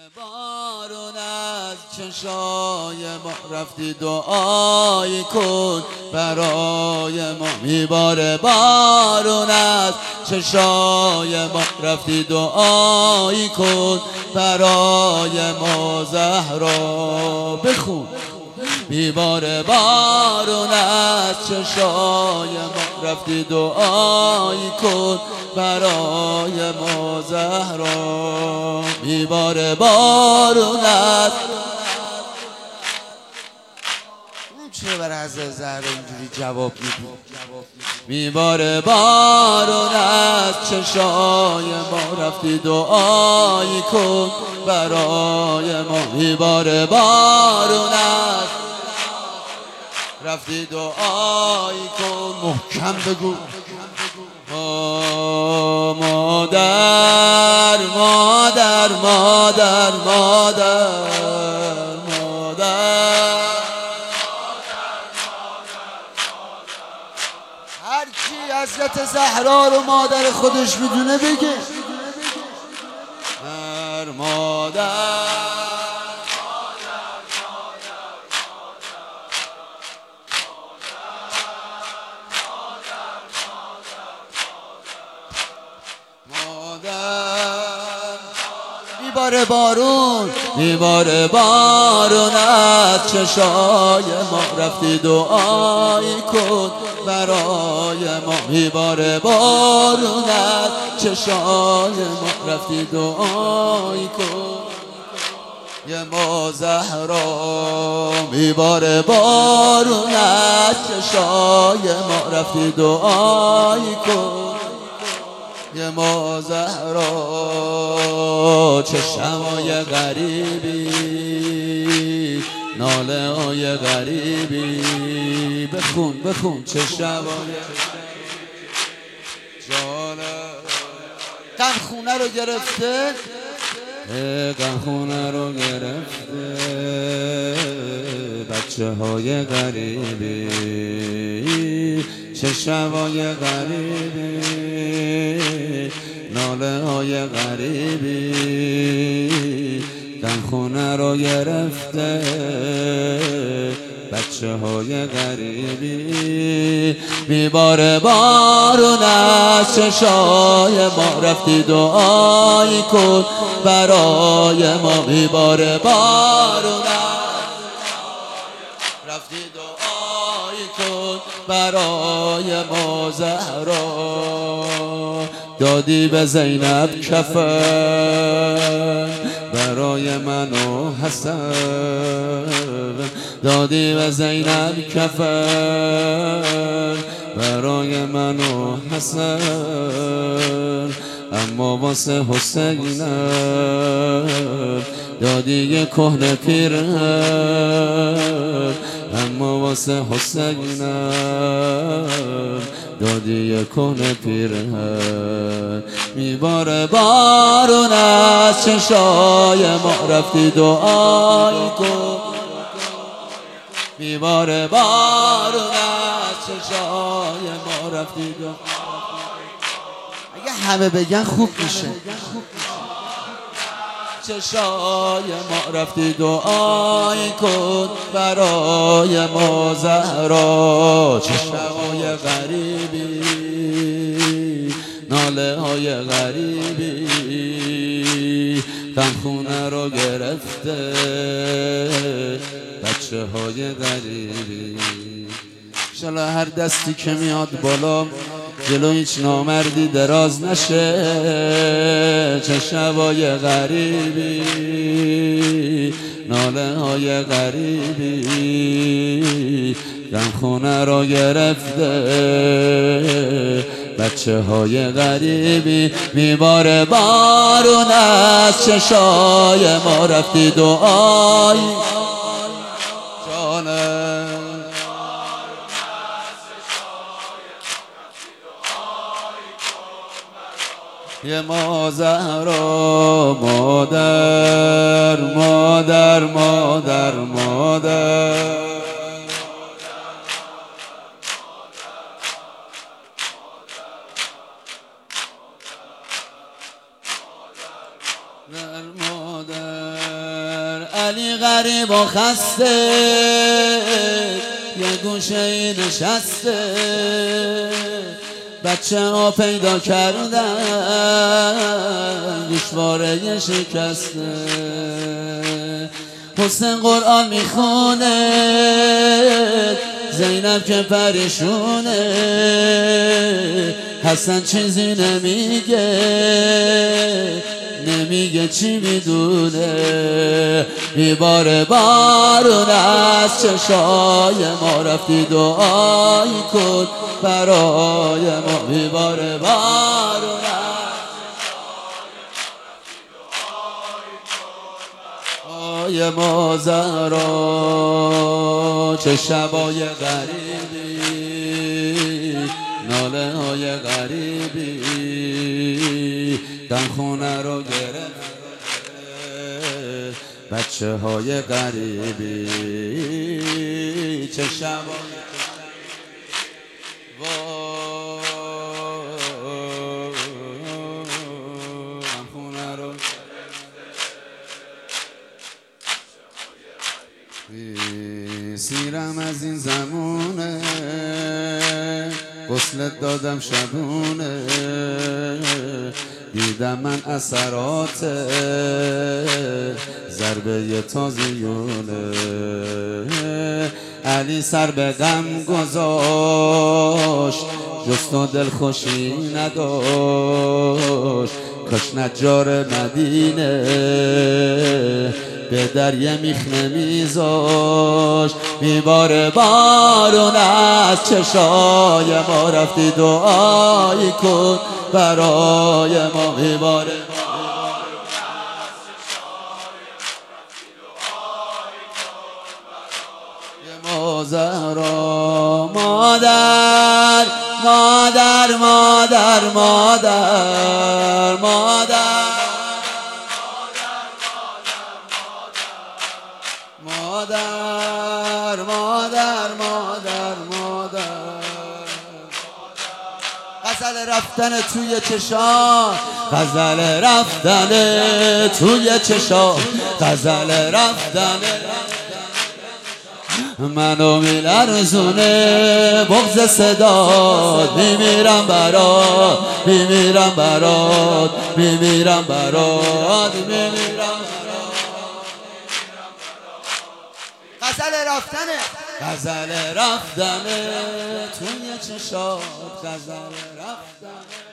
بارون از چشای ما رفتی دعایی کن برای ما. میباره بارون از چشای ما رفتی دعایی کن برای ما. زهرا بخون. میباره بارون از چشای ما رفتی دعایی کن برای ما. زهرا میباره بارون از چرا برای حضرت زهرا اینجوری جواب میدی؟ میباره بارون از چشای ما رفتی دعایی کن برای ما. میباره بارون از رفتی دعایی کن. محکم بگو. مادر مادر مادر مادر مادر. هر کی حضرت زهرا رو مادر خودش میدونه بگه. مادر میباره بارون. میباره بارون از چشای ما رفتی دعایی کن برای ما. میباره بارون از چشای ما رفتی دعایی کن یه ما. زهرا میباره بارون از چشای ما رفتی دعایی کن یه ما. زهرا چه شمای غریبی ناله های غریبی. بخون بخون. چه شمای غم خونه رو گرفته. غم خونه رو گرفته بچه های غریبی. چه شمای غریبی ناله های غریبی. غم خونه رو گرفته بچه های غریبی. میباره بارون از چشای ما رفتی دعایی کن برای ما. میباره بارون رفتی دعایی کن برای ما. زهرا دادی به زینب کفن برای من و حسن. دادی به زینب کفن برای من و حسن. اما واسه حسینم دادی یه کهنه پیرهن. اما واسه حسینم دادی یه کهنه پیرهن. میباره بارون از چشای ما رفتی دعایی کن. میباره بارون از چشای ما رفتی دعایی کن. اگه همه بگن خوب میشه. چشای ما رفتی دعایی کن برای ما. زهرا چه شمای غریبی ناله های غریبی. غم خونه رو گرفته بچه های غریبی. انشالله هر دستی که میاد بالا جلو هیچ نامردی دراز نشه. چه شبای غریبی ناله های غریبی. غم خونه رو گرفته بچه های غریبی. میباره بارون از چشای ما رفتی دعایی جانم. یه ما. زهرا مادر مادر مادر مادر. مادر مادر علی غریب و خسته یه گوشه نشسته بچه ها پیدا کردن گوشواره شکسته حسین قرآن میخونه زینب که پریشونه حسن چیزی نمیگه چی میدونه میباره بارون از چشای ما رفتی دعایی کن برای ما میباره بارون های ما زهرا چه شبای غریبی ناله های غریبی خونه رو گرفت بچه های غریبی چه شبای خونه رو سیرم از این زمونه غسلت دادم شبونه دیدم من اثرات ضربه تازیونه علی سر به غم گذاشت جست و دلخوشی نداشت کاش نجار مدینه به دریا میخنه میذاشت میباره بارون از چشای ما رفتی دعایی کن برای ما میباره بارون از چشای ما رفتی دعایی کن برای ما زهرا مادر مادر مادر مادر مادر مادر مادر مادر مادر غزل رفتن توی چشام غزل رفتن توی چشام غزل رفتن منو میلرزونه بغض صدات میمیرم برات میمیرم برات میمیرم برات میمیرم غزل رفتنه غزل رفتنه توی چشات غزل رفتنه